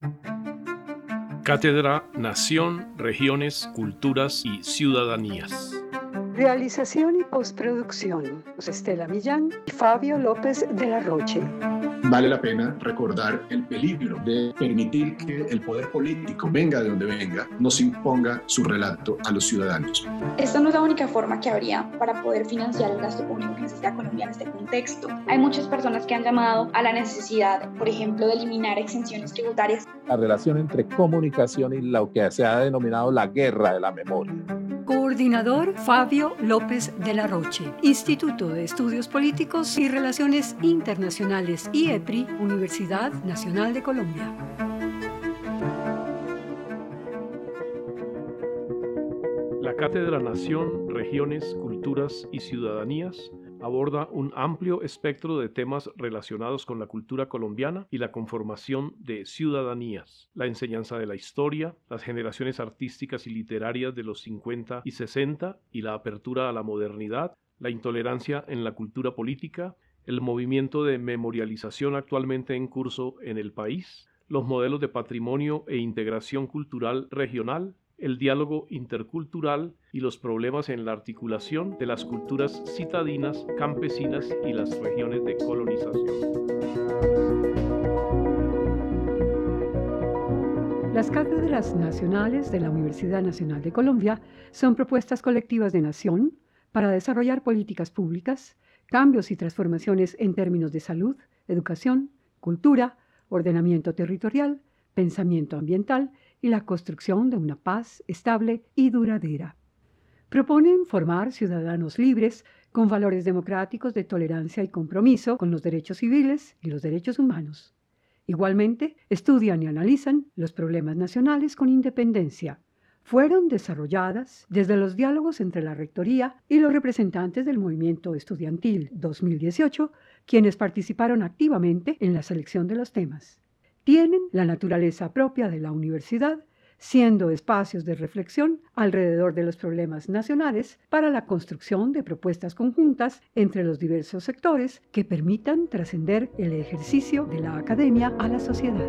Cátedra Nación, Regiones, Culturas y Ciudadanías. Realización y postproducción, Estela Millán y Fabio López de la Roche. Vale la pena recordar el peligro de permitir que el poder político, venga de donde venga, nos imponga su relato a los ciudadanos. Esta no es la única forma que habría para poder financiar el gasto público que necesita Colombia en este contexto. Hay muchas personas que han llamado a la necesidad, por ejemplo, de eliminar exenciones tributarias. La relación entre comunicación y lo que se ha denominado la guerra de la memoria. Coordinador Fabio López de la Roche, Instituto de Estudios Políticos y Relaciones Internacionales, IEPRI, Universidad Nacional de Colombia. La Cátedra Nación, Regiones, Culturas y Ciudadanías aborda un amplio espectro de temas relacionados con la cultura colombiana y la conformación de ciudadanías, la enseñanza de la historia, las generaciones artísticas y literarias de los 50 y 60 y la apertura a la modernidad, la intolerancia en la cultura política, el movimiento de memorialización actualmente en curso en el país, los modelos de patrimonio e integración cultural regional, el diálogo intercultural y los problemas en la articulación de las culturas citadinas, campesinas y las regiones de colonización. Las cátedras nacionales de la Universidad Nacional de Colombia son propuestas colectivas de nación para desarrollar políticas públicas, cambios y transformaciones en términos de salud, educación, cultura, ordenamiento territorial, pensamiento ambiental y la construcción de una paz estable y duradera. Proponen formar ciudadanos libres con valores democráticos de tolerancia y compromiso con los derechos civiles y los derechos humanos. Igualmente, estudian y analizan los problemas nacionales con independencia. Fueron desarrolladas desde los diálogos entre la Rectoría y los representantes del Movimiento Estudiantil 2018, quienes participaron activamente en la selección de los temas. Tienen la naturaleza propia de la universidad, siendo espacios de reflexión alrededor de los problemas nacionales para la construcción de propuestas conjuntas entre los diversos sectores que permitan trascender el ejercicio de la academia a la sociedad.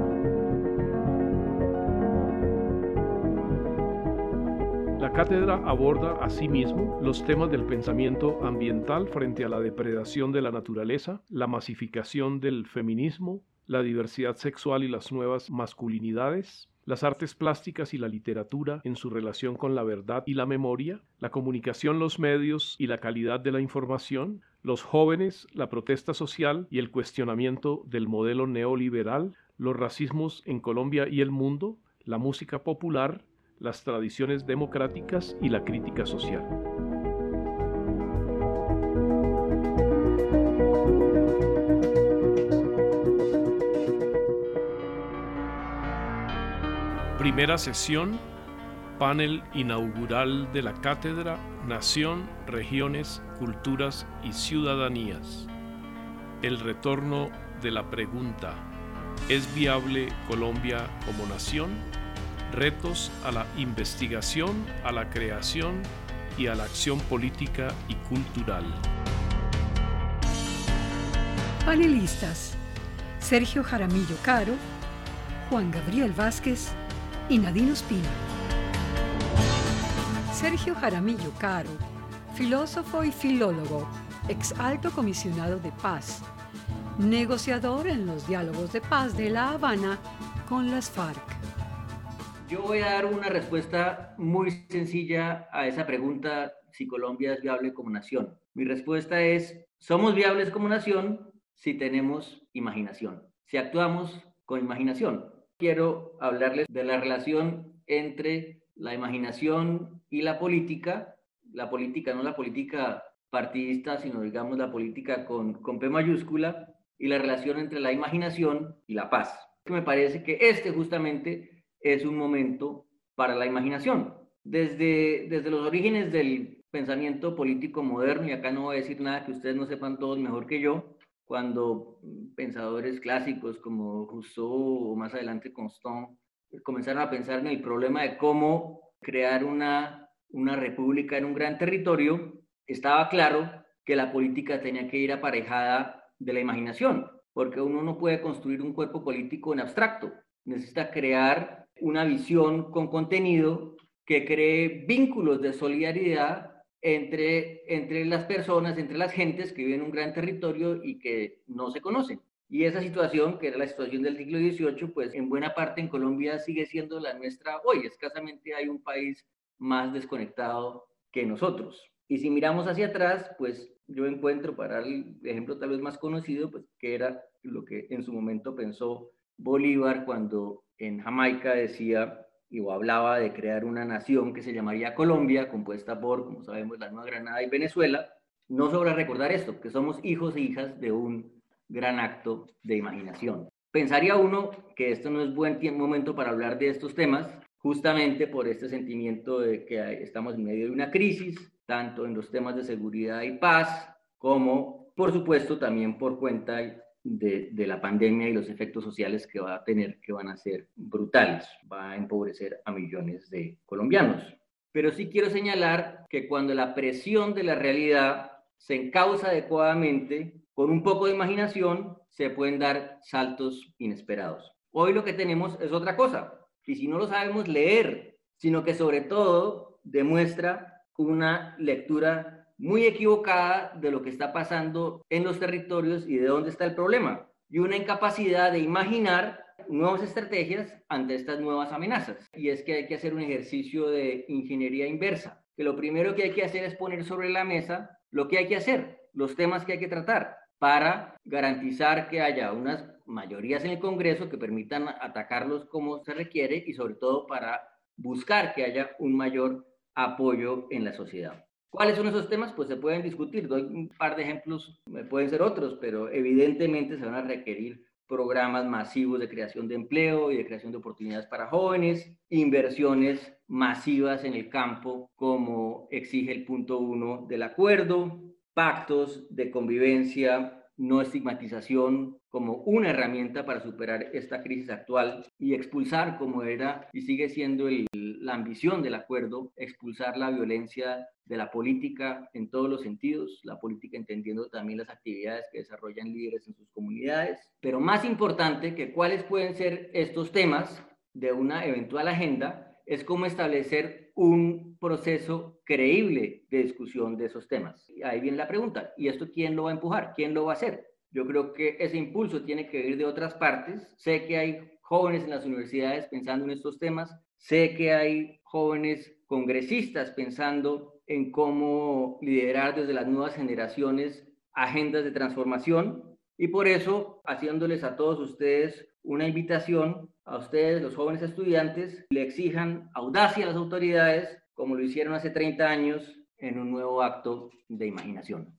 La cátedra aborda asimismo los temas del pensamiento ambiental frente a la depredación de la naturaleza, la masificación del feminismo, la diversidad sexual y las nuevas masculinidades, las artes plásticas y la literatura en su relación con la verdad y la memoria, la comunicación, los medios y la calidad de la información, los jóvenes, la protesta social y el cuestionamiento del modelo neoliberal, los racismos en Colombia y el mundo, la música popular, las tradiciones democráticas y la crítica social. Primera sesión, panel inaugural de la Cátedra Nación, Regiones, Culturas y Ciudadanías. El retorno de la pregunta: ¿es viable Colombia como nación? Retos a la investigación, a la creación y a la acción política y cultural. Panelistas: Sergio Jaramillo Caro, Juan Gabriel Vázquez y Nadine Ospina. Sergio Jaramillo Caro, filósofo y filólogo, ex alto comisionado de paz, negociador en los diálogos de paz de La Habana con las FARC. Yo voy a dar una respuesta muy sencilla a esa pregunta, si Colombia es viable como nación. Mi respuesta es: somos viables como nación si tenemos imaginación, si actuamos con imaginación. Quiero hablarles de la relación entre la imaginación y la política no la política partidista, sino digamos la política con P mayúscula, y la relación entre la imaginación y la paz. Me parece que justamente es un momento para la imaginación. Desde los orígenes del pensamiento político moderno, y acá no voy a decir nada que ustedes no sepan todos mejor que yo, cuando pensadores clásicos como Rousseau o más adelante Constant comenzaron a pensar en el problema de cómo crear una república en un gran territorio, estaba claro que la política tenía que ir aparejada de la imaginación, porque uno no puede construir un cuerpo político en abstracto. necesita crear una visión con contenido que cree vínculos de solidaridad entre las personas, entre las gentes que viven en un gran territorio y que no se conocen. Y esa situación, que era la situación del siglo XVIII, pues en buena parte en Colombia sigue siendo la nuestra hoy. Escasamente hay un país más desconectado que nosotros. Y si miramos hacia atrás, pues yo encuentro, para el ejemplo tal vez más conocido, pues que era lo que en su momento pensó Bolívar cuando en Jamaica decía o hablaba de crear una nación que se llamaría Colombia, compuesta por, como sabemos, la Nueva Granada y Venezuela. No sobra recordar esto, que somos hijos e hijas de un gran acto de imaginación. Pensaría uno que esto no es buen momento para hablar de estos temas, justamente por este sentimiento de que estamos en medio de una crisis, tanto en los temas de seguridad y paz, como, por supuesto, también por cuenta de la pandemia y los efectos sociales que va a tener, que van a ser brutales. Va a empobrecer a millones de colombianos. Pero sí quiero señalar que cuando la presión de la realidad se encausa adecuadamente, con un poco de imaginación, se pueden dar saltos inesperados. Hoy lo que tenemos es otra cosa, y si no lo sabemos leer, sino que sobre todo demuestra una lectura muy equivocada de lo que está pasando en los territorios y de dónde está el problema, y una incapacidad de imaginar nuevas estrategias ante estas nuevas amenazas. Y es que hay que hacer un ejercicio de ingeniería inversa, que lo primero que hay que hacer es poner sobre la mesa lo que hay que hacer, los temas que hay que tratar, para garantizar que haya unas mayorías en el Congreso que permitan atacarlos como se requiere y sobre todo para buscar que haya un mayor apoyo en la sociedad. ¿Cuáles son esos temas? Pues se pueden discutir. Doy un par de ejemplos, pueden ser otros, pero evidentemente se van a requerir programas masivos de creación de empleo y de creación de oportunidades para jóvenes, inversiones masivas en el campo, como exige el punto 1 del acuerdo, pactos de convivencia, no estigmatización como una herramienta para superar esta crisis actual y expulsar, como era y sigue siendo la ambición del acuerdo, expulsar la violencia de la política en todos los sentidos, la política entendiendo también las actividades que desarrollan líderes en sus comunidades, pero más importante que cuáles pueden ser estos temas de una eventual agenda es cómo establecer un proceso creíble de discusión de esos temas. Y ahí viene la pregunta, ¿y esto quién lo va a empujar? ¿Quién lo va a hacer? Yo creo que ese impulso tiene que venir de otras partes. Sé que hay jóvenes en las universidades pensando en estos temas, sé que hay jóvenes congresistas pensando en cómo liderar desde las nuevas generaciones agendas de transformación, y por eso, haciéndoles a todos ustedes una invitación, a ustedes, los jóvenes estudiantes, le exijan audacia a las autoridades, como lo hicieron hace 30 años, en un nuevo acto de imaginación.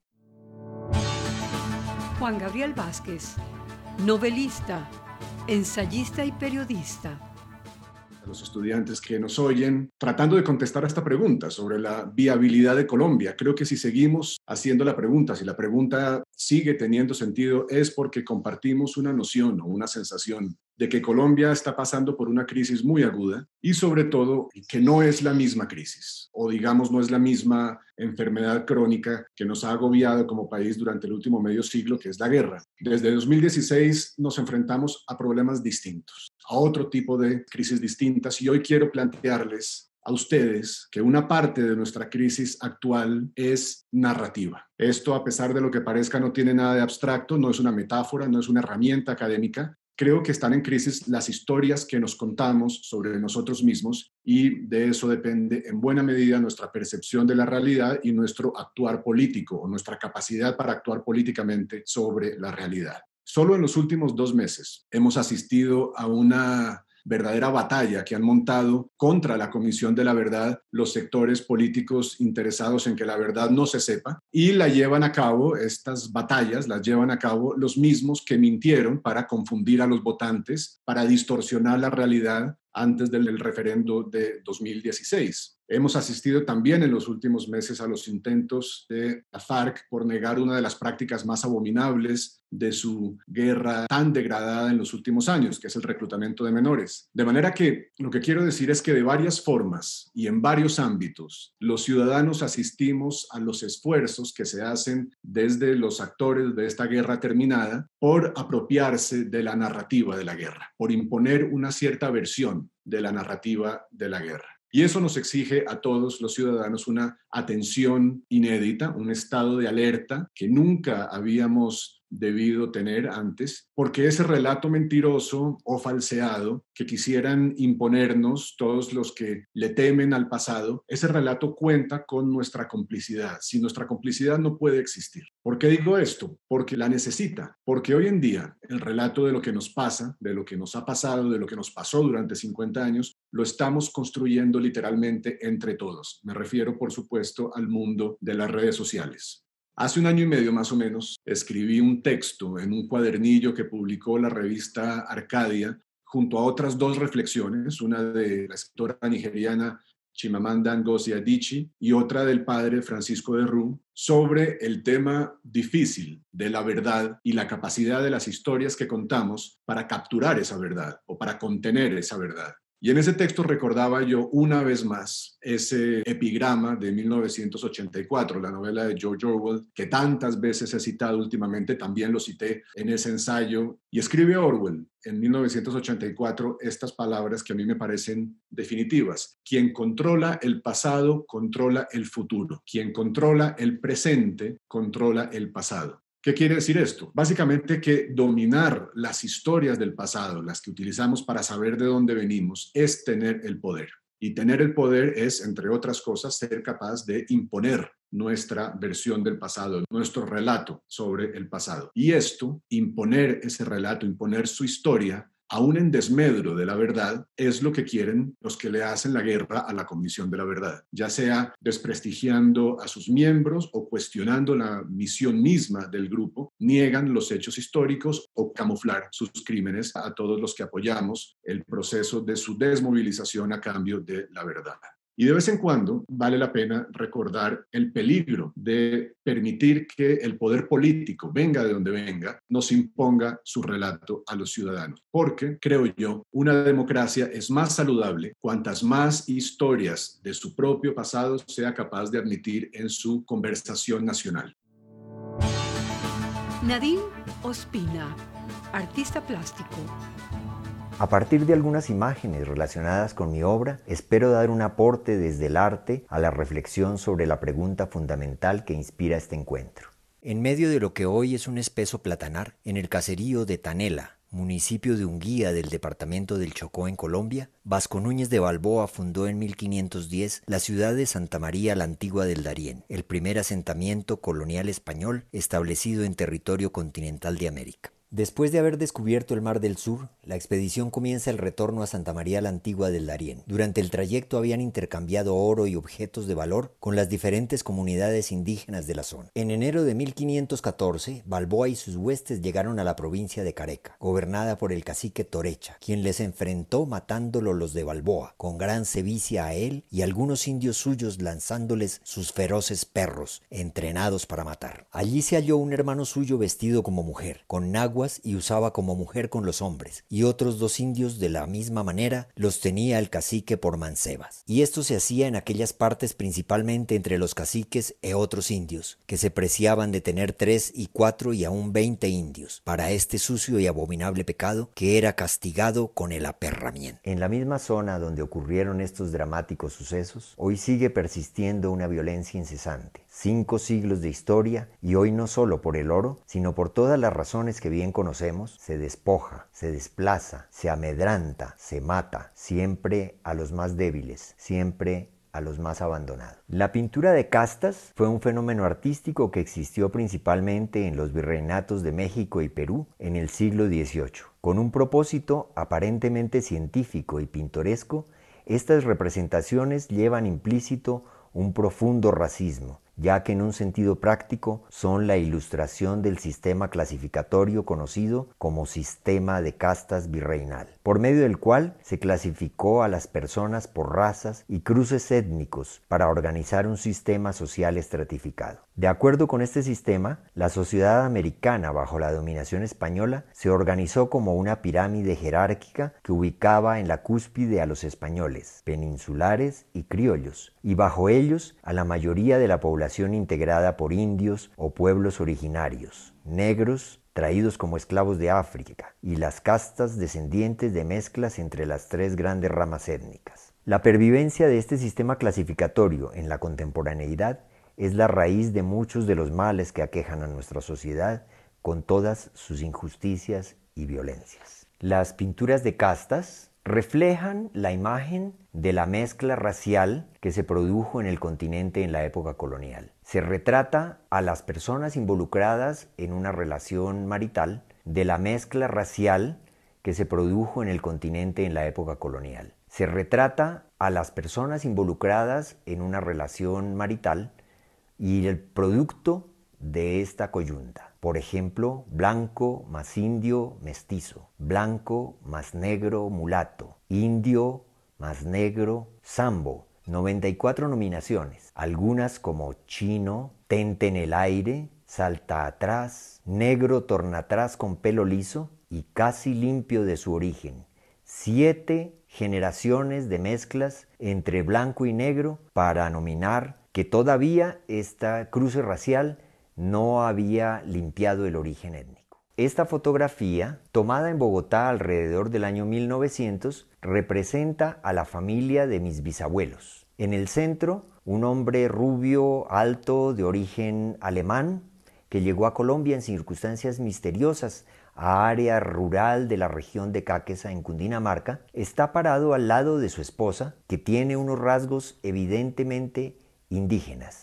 Juan Gabriel Vázquez, novelista, ensayista y periodista. A los estudiantes que nos oyen, tratando de contestar a esta pregunta sobre la viabilidad de Colombia. Creo que si seguimos haciendo la pregunta, si la pregunta sigue teniendo sentido, es porque compartimos una noción o una sensación de que Colombia está pasando por una crisis muy aguda y sobre todo que no es la misma crisis o digamos no es la misma enfermedad crónica que nos ha agobiado como país durante el último medio siglo, que es la guerra. Desde 2016 nos enfrentamos a problemas distintos, a otro tipo de crisis distintas, y hoy quiero plantearles a ustedes que una parte de nuestra crisis actual es narrativa. Esto, a pesar de lo que parezca, no tiene nada de abstracto, no es una metáfora, no es una herramienta académica. Creo que están en crisis las historias que nos contamos sobre nosotros mismos, y de eso depende en buena medida nuestra percepción de la realidad y nuestro actuar político o nuestra capacidad para actuar políticamente sobre la realidad. Solo en los últimos 2 meses hemos asistido a una verdadera batalla que han montado contra la Comisión de la Verdad los sectores políticos interesados en que la verdad no se sepa, y la llevan a cabo, estas batallas las llevan a cabo los mismos que mintieron para confundir a los votantes, para distorsionar la realidad antes del referendo de 2016. Hemos asistido también en los últimos meses a los intentos de la FARC por negar una de las prácticas más abominables de su guerra tan degradada en los últimos años, que es el reclutamiento de menores. De manera que lo que quiero decir es que de varias formas y en varios ámbitos, los ciudadanos asistimos a los esfuerzos que se hacen desde los actores de esta guerra terminada por apropiarse de la narrativa de la guerra, por imponer una cierta versión de la narrativa de la guerra. Y eso nos exige a todos los ciudadanos una atención inédita, un estado de alerta que nunca habíamos debido tener antes, porque ese relato mentiroso o falseado que quisieran imponernos todos los que le temen al pasado, ese relato cuenta con nuestra complicidad. Sin nuestra complicidad no puede existir. ¿Por qué digo esto? Porque la necesita, porque hoy en día el relato de lo que nos pasa, de lo que nos ha pasado, de lo que nos pasó durante 50 años, lo estamos construyendo literalmente entre todos. Me refiero, por supuesto, al mundo de las redes sociales. Hace 1 año y medio más o menos escribí un texto en un cuadernillo que publicó la revista Arcadia junto a otras 2 reflexiones, una de la escritora nigeriana Chimamanda Ngozi Adichie y otra del padre Francisco de Rú, sobre el tema difícil de la verdad y la capacidad de las historias que contamos para capturar esa verdad o para contener esa verdad. Y en ese texto recordaba yo una vez más ese epigrama de 1984, la novela de George Orwell, que tantas veces he citado últimamente, también lo cité en ese ensayo. Y escribe Orwell en 1984 estas palabras que a mí me parecen definitivas. Quien controla el pasado, controla el futuro. Quien controla el presente, controla el pasado. ¿Qué quiere decir esto? Básicamente que dominar las historias del pasado, las que utilizamos para saber de dónde venimos, es tener el poder. Y tener el poder es, entre otras cosas, ser capaz de imponer nuestra versión del pasado, nuestro relato sobre el pasado. Y esto, imponer ese relato, imponer su historia, aún en desmedro de la verdad, es lo que quieren los que le hacen la guerra a la Comisión de la Verdad, ya sea desprestigiando a sus miembros o cuestionando la misión misma del grupo, niegan los hechos históricos o camuflar sus crímenes a todos los que apoyamos el proceso de su desmovilización a cambio de la verdad. Y de vez en cuando vale la pena recordar el peligro de permitir que el poder político, venga de donde venga, nos imponga su relato a los ciudadanos. Porque, creo yo, una democracia es más saludable cuantas más historias de su propio pasado sea capaz de admitir en su conversación nacional. Nadine Ospina, artista plástico. A partir de algunas imágenes relacionadas con mi obra, espero dar un aporte desde el arte a la reflexión sobre la pregunta fundamental que inspira este encuentro. En medio de lo que hoy es un espeso platanar, en el caserío de Tanela, municipio de Unguía del departamento del Chocó en Colombia, Vasco Núñez de Balboa fundó en 1510 la ciudad de Santa María la Antigua del Darién, el primer asentamiento colonial español establecido en territorio continental de América. Después de haber descubierto el Mar del Sur, la expedición comienza el retorno a Santa María la Antigua del Darién. Durante el trayecto habían intercambiado oro y objetos de valor con las diferentes comunidades indígenas de la zona. En enero de 1514, Balboa y sus huestes llegaron a la provincia de Careca, gobernada por el cacique Torecha, quien les enfrentó matándolo los de Balboa, con gran sevicia a él y algunos indios suyos lanzándoles sus feroces perros, entrenados para matar. Allí se halló un hermano suyo vestido como mujer, con náhuatl y usaba como mujer con los hombres, y otros 2 indios de la misma manera los tenía el cacique por mancebas. Y esto se hacía en aquellas partes principalmente entre los caciques e otros indios, que se preciaban de tener 3 y 4 y aún 20 indios, para este sucio y abominable pecado que era castigado con el aperramiento. En la misma zona donde ocurrieron estos dramáticos sucesos, hoy sigue persistiendo una violencia incesante. 5 siglos de historia, y hoy no solo por el oro, sino por todas las razones que bien conocemos, se despoja, se desplaza, se amedranta, se mata, siempre a los más débiles, siempre a los más abandonados. La pintura de castas fue un fenómeno artístico que existió principalmente en los virreinatos de México y Perú en el siglo XVIII. Con un propósito aparentemente científico y pintoresco, estas representaciones llevan implícito un profundo racismo ya que en un sentido práctico son la ilustración del sistema clasificatorio conocido como sistema de castas virreinal, por medio del cual se clasificó a las personas por razas y cruces étnicos para organizar un sistema social estratificado. De acuerdo con este sistema, la sociedad americana bajo la dominación española se organizó como una pirámide jerárquica que ubicaba en la cúspide a los españoles, peninsulares y criollos, y bajo ellos a la mayoría de la población integrada por indios o pueblos originarios, negros, traídos como esclavos de África, y las castas descendientes de mezclas entre las tres grandes ramas étnicas. La pervivencia de este sistema clasificatorio en la contemporaneidad es la raíz de muchos de los males que aquejan a nuestra sociedad con todas sus injusticias y violencias. Las pinturas de castas reflejan la imagen de la mezcla racial que se produjo en el continente en la época colonial. Se retrata a las personas involucradas en una relación marital de la mezcla racial que se produjo en el continente en la época colonial. Se retrata a las personas involucradas en una relación marital y el producto de esta coyunta. Por ejemplo, blanco más indio, mestizo, blanco más negro, mulato, indio más negro, sambo. 94 nominaciones, algunas como chino, tente en el aire, salta atrás, negro torna atrás con pelo liso y casi limpio de su origen. 7 generaciones de mezclas entre blanco y negro para nominar que todavía esta cruce racial no había limpiado el origen étnico. Esta fotografía, tomada en Bogotá alrededor del año 1900, representa a la familia de mis bisabuelos. En el centro, un hombre rubio, alto, de origen alemán, que llegó a Colombia en circunstancias misteriosas a área rural de la región de Caquesa en Cundinamarca, está parado al lado de su esposa, que tiene unos rasgos evidentemente indígenas.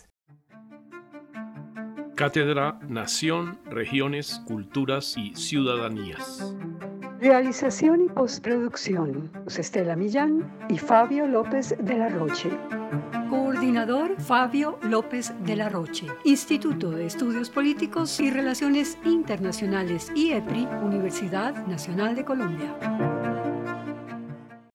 Cátedra Nación, Regiones, Culturas y Ciudadanías. Realización y postproducción, Estela Millán y Fabio López de la Roche. Coordinador, Fabio López de la Roche. Instituto de Estudios Políticos y Relaciones Internacionales, IEPRI, Universidad Nacional de Colombia.